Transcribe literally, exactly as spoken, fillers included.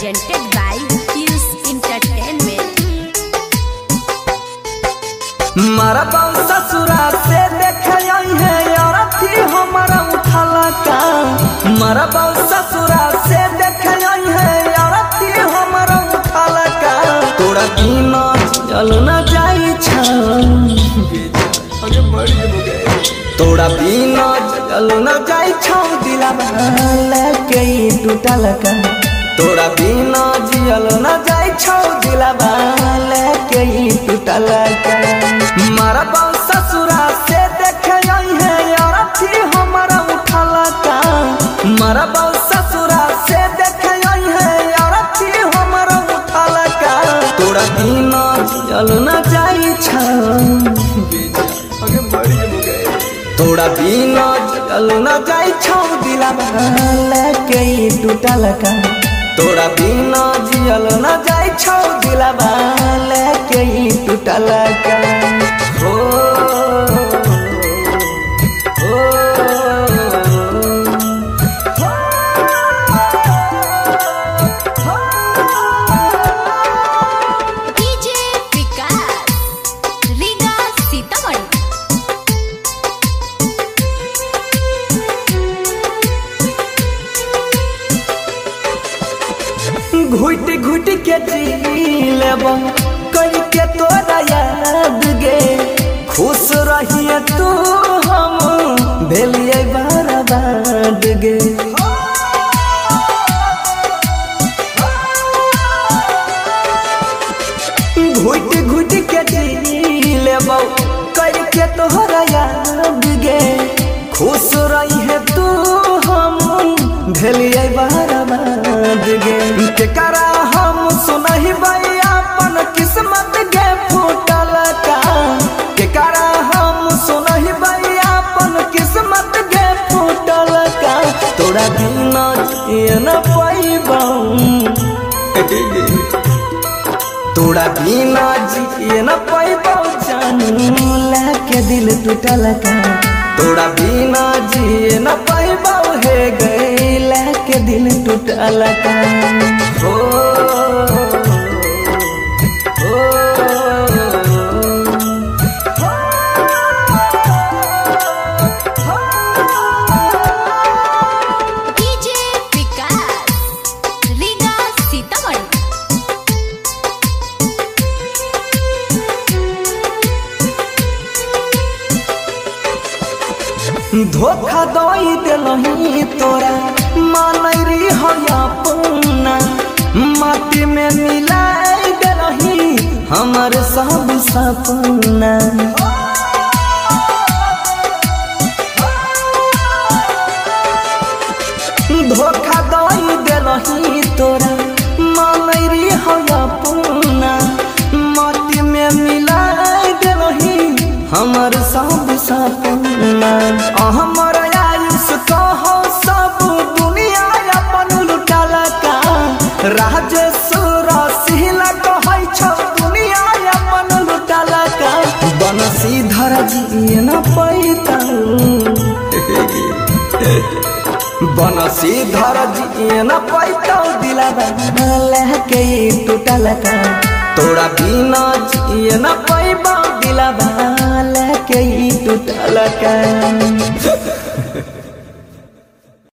presented by Fuse Entertainment. मारा बाऊ ससुरा से देखे है यार थी हमारा उठाला का। मारा बाऊ ससुरा से देखे है यार थी हमारा उठाला का। तोरा कीना चल न जाई तोरा बिना चल न जाई छौ दिला लेके टूटल का। तोरा बिना जियल न जाई छौ दिला लेके टूटल का। मारा बाऊ ससुरा से देखे है यार थी हमारा उठाला का। मारा बाऊ ससुरा से देखे है यार थी हमारा उठाला का। तोरा बिना जियल न जाई छौ तोरा बिना चल न जाई छौ दिला लेके टूटल का। तोरा बिना जियल न जाई छौ दिला लेके टूटल का। हो हो डीजे विकास रीगा सीतामढ़ी। घुट घुट के जी लेबो करके तोरा याद गे। खुश रहिए तू हम भेलिए बर्बाद गे। घुट घुट के जी लेबो करके तोरा याद गे। खुश रहिए तू हम भेलिए बर्बाद गे। केकरा हम सुनहि भैया अपन किस्मत गे फूटल का। केकरा हम सुनहि भैया अपन किस्मत गे फूटल का। तोरा बिना जिए न पैबौ तोरा बिना जिए न पैबौ जानू लेके दिल टूटल का। तोरा बिना जिए न पैबौ हे गई लेके दिल टूटल का। हो हो डीजे विकास रीगा सीतामढ़ी। धोखा दई दिलही तोरा मानै री हया पुना। माटी में मिलाई दिलही हमर सब सपना। धोखा दई दिलही तोरा मानै री हया पुना। माटी में मिलाई दिलही हमर सब सपना। हमर आयुष कहो सब दुनिया अपन लुटल का। राजेश्वर सिहला कहै छौ दुनिया अपन लुटल का। बनसीधर जिए न पैतौ बनसीधर जिए न पैतौ दिला लेके टूटल का। तोरा बिना जिए न पैबौ दिला लेके टूटल का।